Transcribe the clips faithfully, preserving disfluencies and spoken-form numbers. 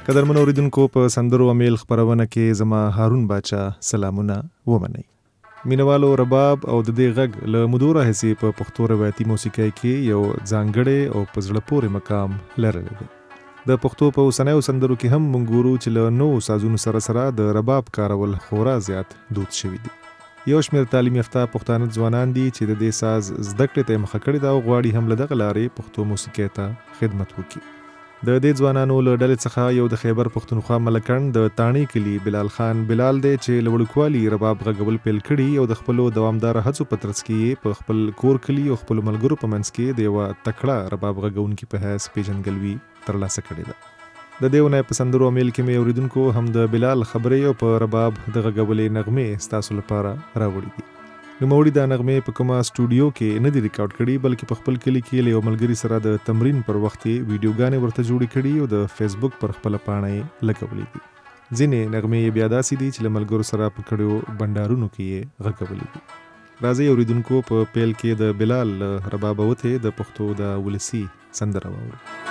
قدرمن اوریدونکو په سندرو امیل خبرونه کې زما هارون باچا سلامونه ومنئ. مینوالو رباب او د دې غږ له مدوره هسي په پښتو روایتي موسیقۍ کې یو ځانګړی او په زړه پورې مقام لرلی دی. د پښتو په اوسنیو سندرو کې هم موږ ګورو چې له نوو سازونو سره سره د رباب کارول خورا زیات دود شوي دي. یو شمېر تعلیم یافته پښتانه ځوانان دي چې د دې ساز زده کړې ته یې مخه کړې ده او غواړي هم له دغه لارې پښتو موسیقۍ ته خدمت وکړي. د دې ځوانانو له ډلې څخه یو د خیبر پښتونخوا ملکن د تاڼي کلي بلال خان بلال دی چې له وړوکوالي رباب غږول پیل کړي او د خپلو دوامداره هڅو په ترڅ کې په خپل کور کلي او خپلو ملګرو په منځ کې د یوه تکړه رباب غږونکي په حیث پیژندګلوي ترلاسه کړې ده. د دې اونۍ په سندرو امیل کې مې اوریدونکو هم د بلال خبرې او په رباب د غږولې نغمې ستاسو لپاره راوړي دي. نوموړي دا نغمې په کومه سټوډیو کې نه دي ریکارډ کړي بلکې په خپل کلي کې له یو ملګري سره د تمرین پر وخت یې ویډیوګانې ورته جوړې کړي او د فیسبوک پر خپله پاڼه یې لګولې دي. ځینې نغمې یې بیا داسې دي چې له ملګرو سره په کړیو بنډارونو کې یې غږولې دي. راځئ اوریدونکو په پیل کې د بلال رباب وتې د پښتو د ولسي سندره واورو.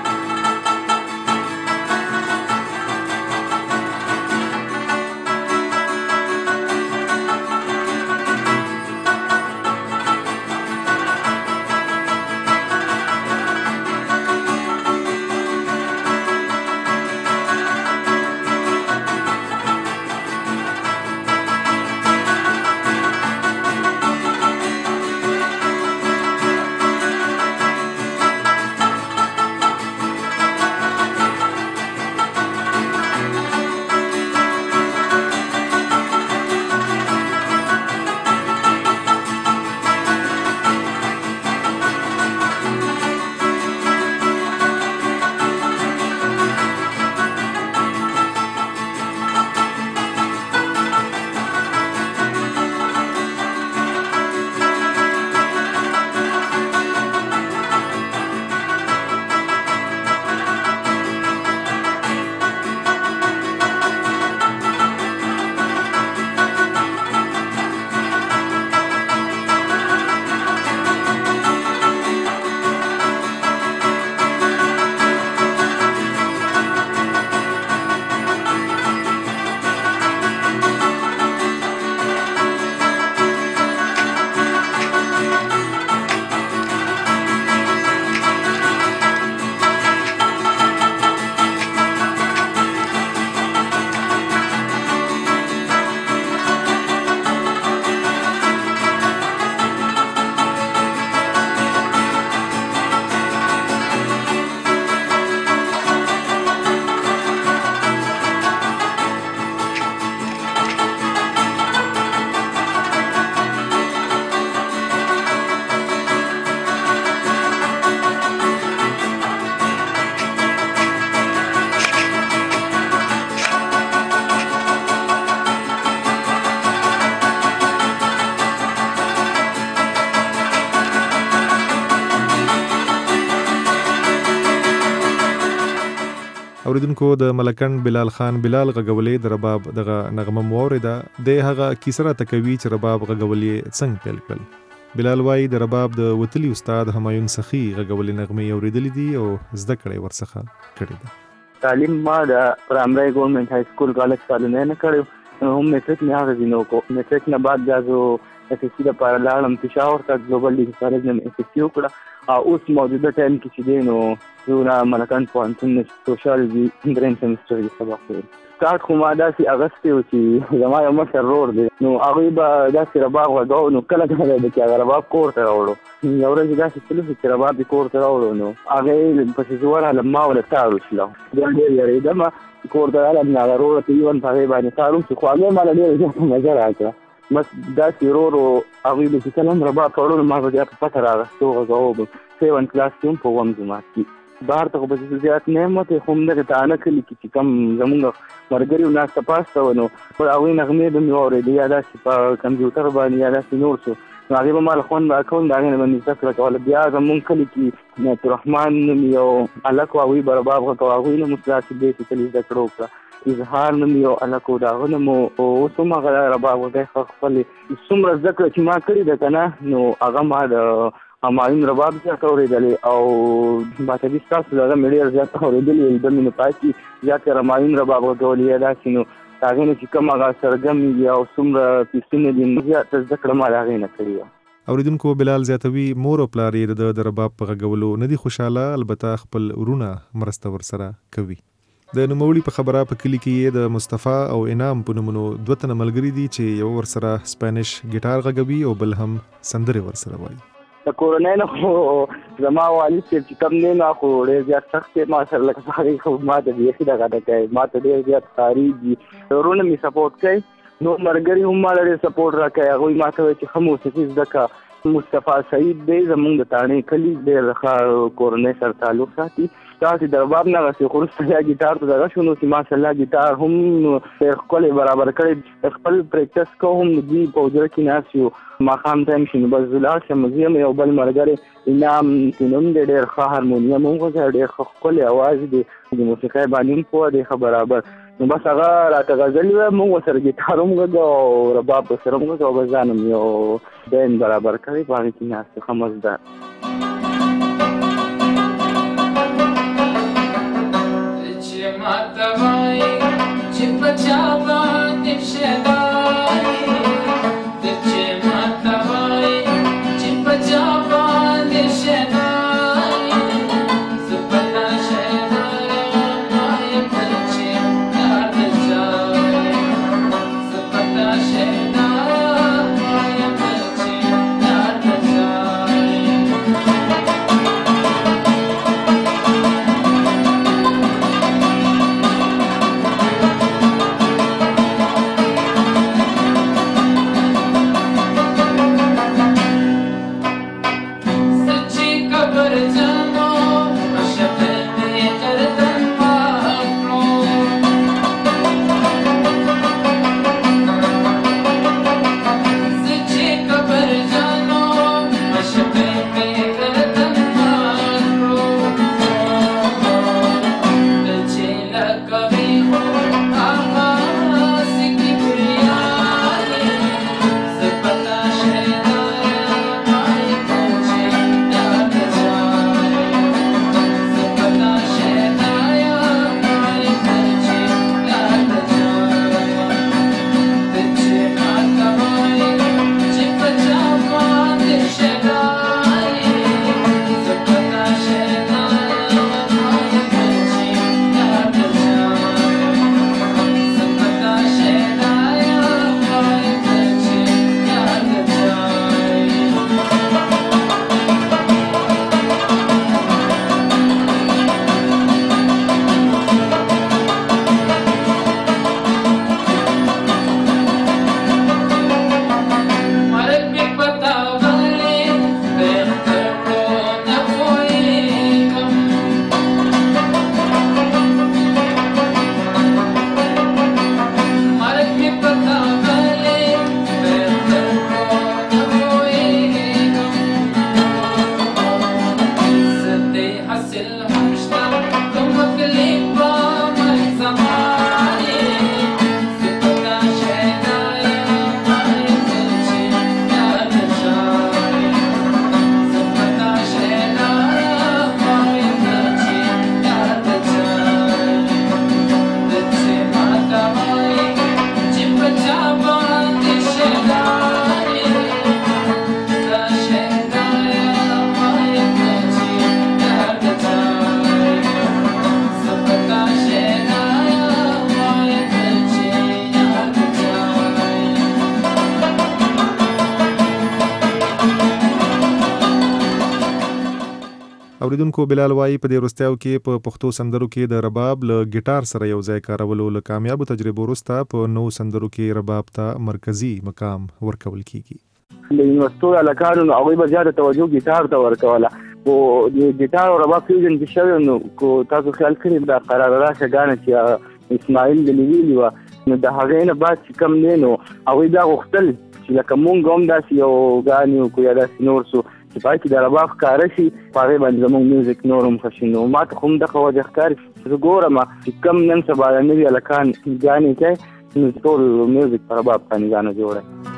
اوریدونکو د ملکن بلال خان بلال غږولې د رباب دغه نغمه مو واورېده. د هغه کیسه راته کوي چې رباب غږولې څنګه پیل کړل. بلال وایي د رباب د وتلي استاد همایون سخي غږولې نغمې اورېدلې دي او زده کړې ورڅخه کړې ده. تعلیم ما د پرایمري ګورنمنت های سکول کالج کالونه نه کړو، هم میټریک نه هغه دینو کو. میټریک نه بعد بیا زه اس اس سی لپاره لاړم پېښور ته، ګلوبل ډیګری کالج نه اس اس سی وکړه. اوس موجوده ټایم کې چې دی نو زه ملکان پوهنتون سوشالوجي درېیم سمسټر کې سبق کوم. سټارټ خو ما داسې اغوستی و چې زما یو مشر ورور دی، نو هغوی به داسې رباب غږاو، نو کله کله به چې هغه رباب کور ته راوړو. یو ورځ داسې تلو چې رباب یې کور ته راوړو، نو هغې پسې زه ورغلم، ما ورله تار وشله. بیا ډېر یارېدم، کور ته رالم، نو هغه وروره ته ایون په هغې باندې تار وشو، خو هغې ماله ډېره زیاته مزه راکړه. بس داسې ورو ورو هغوی به چې کله هم رباب ته وړلو، ما به بیا په پټه راغستو غږاوه به. سیون کلاس کې هم په اووم جماعت کې بهر ته خو به زه زیات نه یم وتی، خو همدغې تانه کلي کې چې کوم زمونږ ملګري و ناسته پاسته و، نو هغوی نغمې به مې واورېدې، یا داسې په کمپیوټر باندې یا داسې نور څه، نو هغې به ما له خوند راکول، د هغې نه به مې زده کړه کوله. بیا زمونږ کلي کې عبدالرحمن نوم یو هلک و، هغوی به رباب غږاوه، هغوی نه مو داسې داسې کلي زده کړه وکړه. اظهار نوم یو هلک و، د هغه نه مو اوس هم هغه رباب غږی خپلې څومره زده کړه چې ما کړې ده که نه، نو هغه ما د همایون رباب زیات اورېدلې، او ماتلي ستاسو د هغه مې ډېر زیات اورېدلي، د مې نه پاتې زیات رمایون رباب غوړي دا شنو هغه نه چې کوم هغه سرګم یا څومره پیسونه دي زیات زده کړم هغه نه کړی. اوریدونکو بلال زیاتوي مور او پلار یې د رباب په غږولو نه دي خوشاله، البته خپل ورونه مرسته ورسره کوي. د نوموړي په خبره په کلی کې د مصطفی او انعام په نومونو دوه تنه ملګري دي چې یو ورسره سپانیش ګیټار غږوي او بل هم سندرې ورسره وایي. د کورنۍ نه خو زما والد چې کوم نه نه خو ډېر زیات سخت ما سره لکه هغه خو ما ته دې څه دغه کوي، ما ته ډېر زیات خارجي ورونه می سپورټ کوي. نو مرګري هم ما لري سپورټ راکوي. هغه ما ته چې هم موسیقي زده مصطفی سعید دی زمونږ د تانې کلی ډېر ښه کورنۍ سره تعلق ساتي. تاسې د رباب نه غسې خو یا ګیټار ته دغه شو نو چې ماشاءالله ګیټار هم ډېر ښکلی برابر کړی. خپل پریکټس کوو هم دوی په حجره کې ناست یو ماښام ټایم شي نو بس زه لاړ شم. زه یم یو بل ملګری انعام چې نوم دی ډېر ښه هارمونیم هم غوځوي، ډېر ښه ښکلی اواز دی، د موسیقۍ باندې هم پوه دی ښه برابر. نو بس هغه راته غزل ویل، موږ ورسره ګیټار هم غږو او رباب ورسره هم غږو او بس ځان هم یو بین برابر کړی په هغې کې ناست ښه مزدار. چې ماته وایي چې په چا باندې فشداري، چې ماته وایي چې په چا باندې فشداري، زه په تا شهداره وایم چې یار د چا یم، زه په تا شهداره وایم چې یار د چا یم. اوریدونکو بلال وایي په دې وروستیو کې په پښتو سندرو کې د رباب له ګیټار سره یو ځای کارولو له کامیابو تجربو وروسته په نو سندرو کې رباب ته مرکزی مقام ورکول کیږي. د یونیورسيټو علاقانو نو هغوی به زیاته توجه ګیټار ته ورکوله، خو د ګیټار او رباب فیوژن چې شوی نو کو تاسو خیال کړئ دا قرار راشه ګانه چې اسماعیل دلي ویلي وه نو د هغې نه بعد چې کم دی نو هغوی دا غوښتل چې لکه مونږ هم داسې یو ګانې وکړو یا داسې نور سو چې پای کې د رباب ښکاره شي په هغې باندې زموږ میوزیک نور هم ښه شي. نو ما ته خو هم دغه وجه ښکاري زه ګورم چې کم نن سبا نوي هلکان ګانې کوي نو ټول میوزیک په رباب باندې ګانه جوړوي.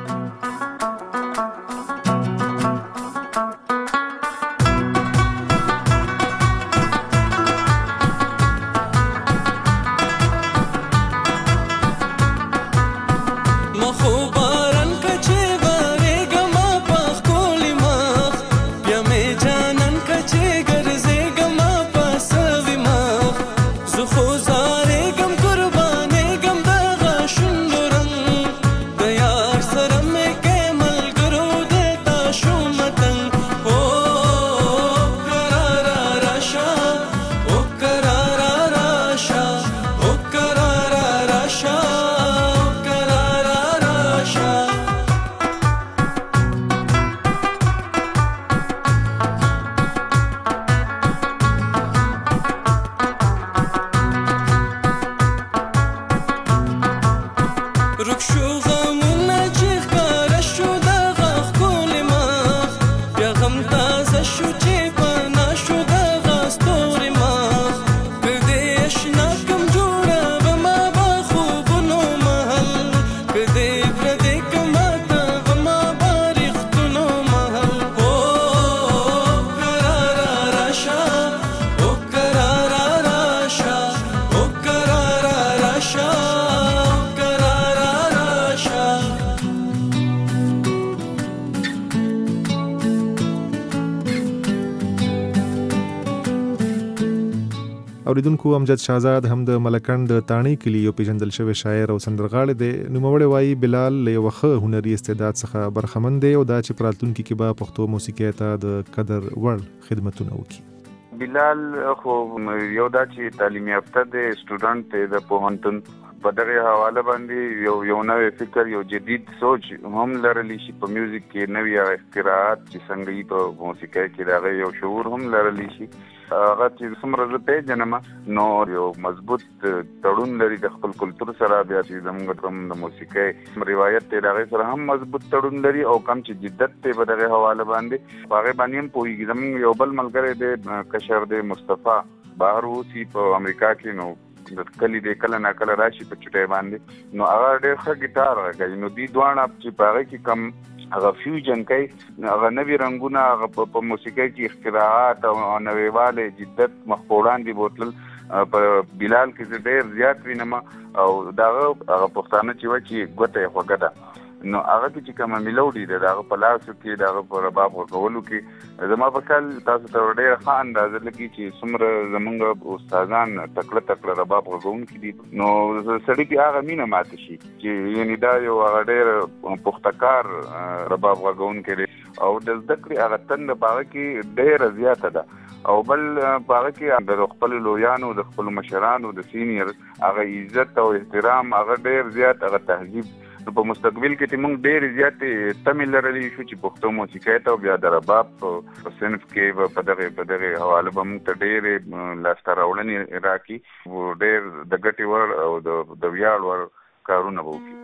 اوریدونکو امجد شهزاد هم د ملکند د تانی کلی یو پیژندل شوی شاعر او سندرغاړی دی. نوموړی وایي بلال له یو ښه هنري استعداد څخه برخمن دی او دا چې په راتلونکي کې به پښتو موسیقۍ ته د قدر وړ خدمتونه وکړي. بلال خو یو دا چې تعلیم یافته دی، سټوډنټ دی د پوهنتون، په دغه حواله باندې یو یو نوې فکر، یو جدید سوچ هم لرلی شي په میوزیک کې، نوې اختراعات چې څنګه یې په موسیقۍ کې راغی، یو شعور هم لرلی شي. هغه چې څومره زه پیژنم نو یو مضبوط تړون لري د خپل کلتور سره، بیا چې زموږ کوم د موسیقۍ روایت دی د هغې سره هم مضبوط تړون لري، او کم چې جدت دی په دغه حواله باندې په هغې باندې هم پوهېږي. زموږ یو بل ملګری دی کشر دی مصطفی، بهر اوسي په امریکا کې، نو د کلي دی کله نا کله راشي په چټۍ باندې، نو هغه ډېر ښه ګیټار غږوي. نو دوی دواړه چې په هغې کې کم هغه فیوجن کوي، هغه نوي رنګونه، هغه په موسیقۍ کې اختراعات او نویوالی جدت مخ په وړاندې بوتلل په بلال کې زه ډېر زیات وینم. او د هغه هغه پښتانه چې وه چې ګوته یې خوږه ده، نو هغه کې چې کومه میلوډي ده د هغه په لاسو کې، د هغه په رباب غږولو کې زما په خیال تاسو ته ډېره ښه اندازه لګي چې څومره زموږ استادان تکړه تکړه رباب غږونکي دي. نو سړي کې هغه مینه ماته شي چې یعنې دا یو هغه ډېر پختکار رباب غږونکی دی، او د زده کړې هغه تنده په هغه کې ډېره زیاته ده. او بل په هغه کې د خپلو لویانو، د خپلو مشرانو، د سینیر هغه عزت او احترام هغه ډېر زیات، هغه تهذیب. نو په مستقبل کې چې موږ ډېرې زیاتې تمې لرلی شو چې پښتو موسیقۍ ته او بیا د رباب په صنف کې په دغې په دغې حواله به موږ ته ډېرې لاسته راوړنې راکړي، ډېر د ګټې وړ او د ویاړ وړ کارونه به وکړي.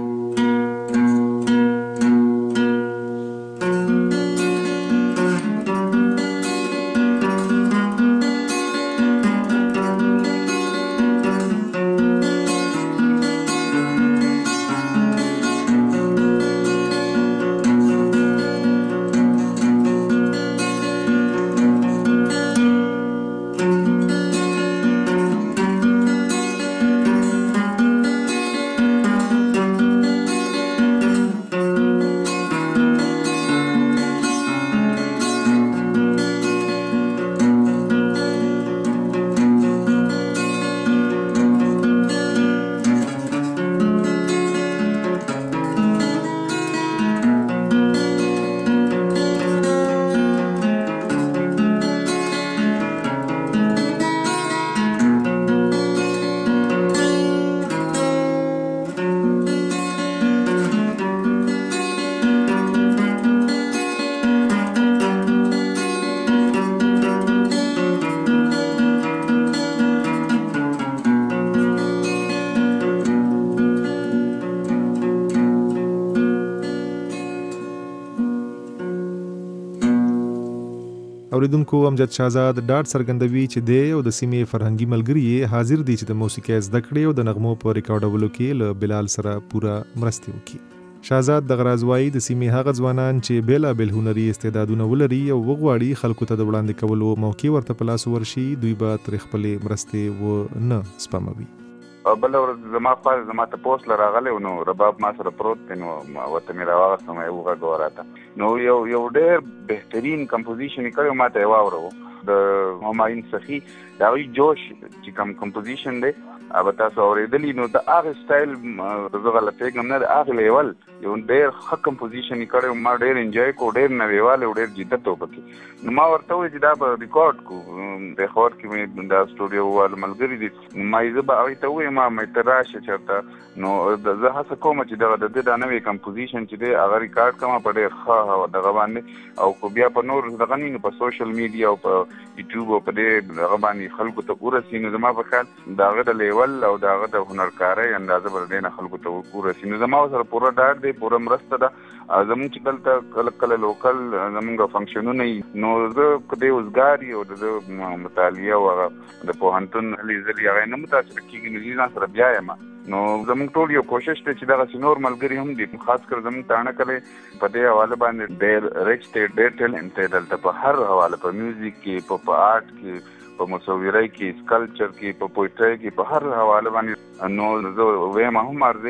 اوریدونکو امجد شهزاد ډاډ څرګندوي چې دی او د سیمې فرهنګي ملګري یې حاضر دي چې د موسیقۍ زده کړې او د نغمو په ریکارډولو کې له بلال سره پوره مرستې وکړي. شهزاد دغه راز وایي د سیمې هغه ځوانان چې بېلابېل هنري استعدادونه ولري او وغواړي خلکو ته د وړاندې کولو موقع ورته په لاس ورشي، دوی به ترې خپلې مرستې ونه سپموي. بله ورځ زما خوا زما ته پوسټ له راغلی و، نو رباب ما سره پروت دی، نو ورته مې راواغستم، یې وغږوه راته. نو یو یو ډېر بهترین کمپوزیشن یې کړی، ما ته یې واوروه د همایون سخي، د هغوی جوش چې کوم کمپوزیشن دی به تاسو اورېدلي. نو د هغې سټایل زه غلطېږم نه، د هغې لیول یو ډېر ښه کمپوزیشن یې کړی، ما ډېر انجوی کړو، ډېر نویوالی او ډېر جدت و پکې. نو ما ورته وویل چې دا به ریکارډ کړو، د خور کې مې دا سټوډیو والا ملګري دي، ما یې زه به هغوی ته ووایم ما ته راشه چېرته. نو زه هڅه کوم چې دغه د ده دا نوی کمپوزیشن چې دی هغه ریکارډ کړم په ډېر ښه دغه باندې، او خو بیا په نور دغه نه نو په سوشل میډیا او په یوټیوب او په دې دغه باندې خلکو ته ورسي. نو زما په خیال د هغه د لیول او د هغه د هنرکارۍ اندازه به د دې نه خلکو ته ورسي. نو زما سره پوره ډاډ دی، پوره مرسته ده. زمونږ چې دلته کله کله لوکل زمونږ فنکشنونه وي، نو زه که دی اوزګار وي او د ده مطالعه او هغه د پوهنتون هلې ځلې هغه نه متاثره کېږي، نو زه ځان سره بیایم. نو زمونږ ټول یو کوشش دی چې دغسې نور ملګري هم دي، خاص کر زمونږ تاڼه کلی په دې حواله باندې ډېر ریچ دی، ډېر ټیلنټ دی دلته په هر حواله، په میوزیک کې، په په آرټ کې، په مصورۍ کې، سکلچر کې، په پویټرۍ کې، په هر حواله باندې. نو زه ویم هم عرضې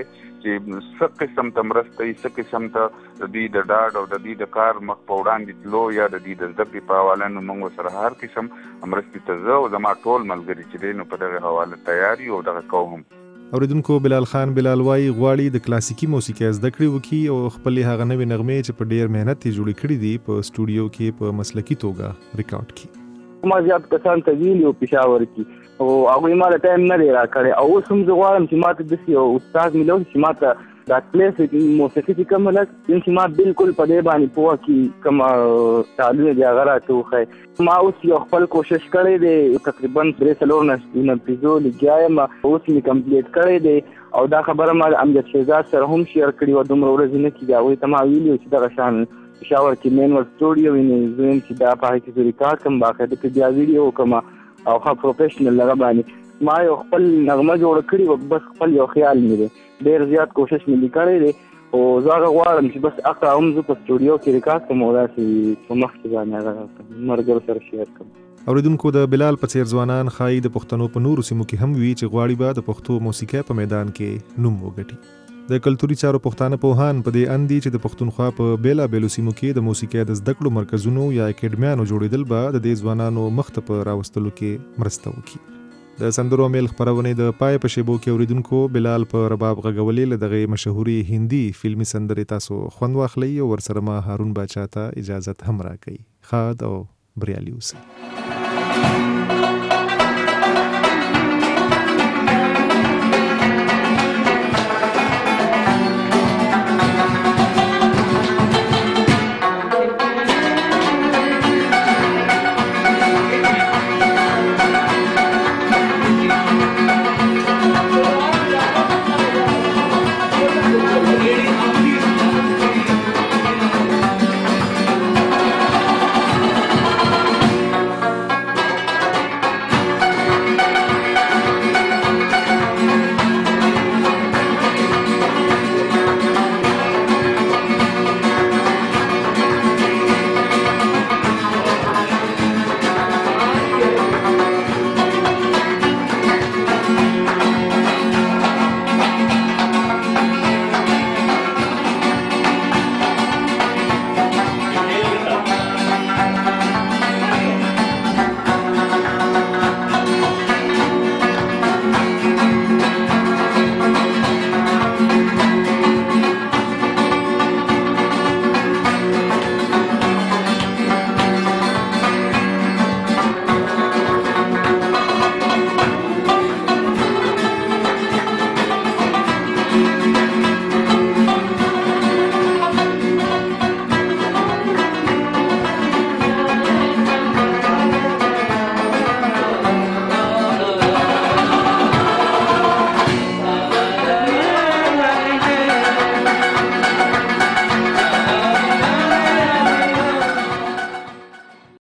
چې څه قسم ته مرسته څه قسم ته د دوی د ډاډ او د دوی د کار مخ په وړاندې تلو یا د دوی د زده کړې په حواله نو موږ سره هر قسم مرستې ته زه او زما ټول ملګري چې دی نو په دغه حواله تیار یو او دغه کوو هم. اوریدونکو بلال خان بلال وای غواړي د کلاسیکي موسیقي زده کړې وکړي او خپل هغه نوې نغمې چې په ډیر مهنت یې جوړې کړې دي په سټوډیو کې په مسلکي توګه ریکارډ کړي. ما زیات کسان ته ویلي او پېښور کې او هغوی ما ته ټایم نه دی راکړی او اوس هم زه غواړم چې ما ته داسې یو استاد میلو چې ما ته دا کلاسیک موسیقي چې کومه ده چې ما بالکل په دې باندې پوهه کړي کومه تعلیم دی هغه راته وښایي. ما اوس یو خپل کوشش کړی دی تقریبا درې څلور نفیزو لګیا یم اوس مې کمپلیټ کړی دی او دا خبره ما د امجد شهزاد سره هم شیر کړې وه دومره ورځې نه کېږي هغوی ته ما ویلي چې دغه شان پېښور کې مین ورډ سټوډیو وي نو زه یم چې دا په هغې کې زه ریکارډ کړم باقاعده کې بیا ویډیو وکړم او ښه پروفیشنل هغه باندې ما یو خپل نغمه جوړه کړې وه بس خپل یو خیال مې دی ډېر زیات کوشش مې کړی دی او زه هغه غواړم چې بس هغه هم زه په سټوډیو کې ریکارډ کړم او داسې په مخکې باندې هغه ملګرو سره شیر کړم. اوریدونکو د بلال په څیر ځوانان ښایي د پښتنو په نورو سیمو کې هم وي چې غواړي به د پښتو موسیقۍ په میدان کې نوم وګټي. د کلتوري چارو پښتانه پوهان په دې اند دي چې د پښتونخوا په بیلابیلو سیمو کې د موسیقۍ د زده کړو مرکزونو یا اکیډمیانو جوړېدل به د دې ځوانانو مخ ته په راوستلو کې مرسته وکړي. د سندرو میل خپرونې د پای په شیبو کې اوریدونکو بلال په رباب غږولې له دغه مشهوري هندي فلمي سندرې تاسو خوند واخلئ او ورسره ما هارون باچا ته اجازت هم راکړئ. ښاد او بریالي اوسئ.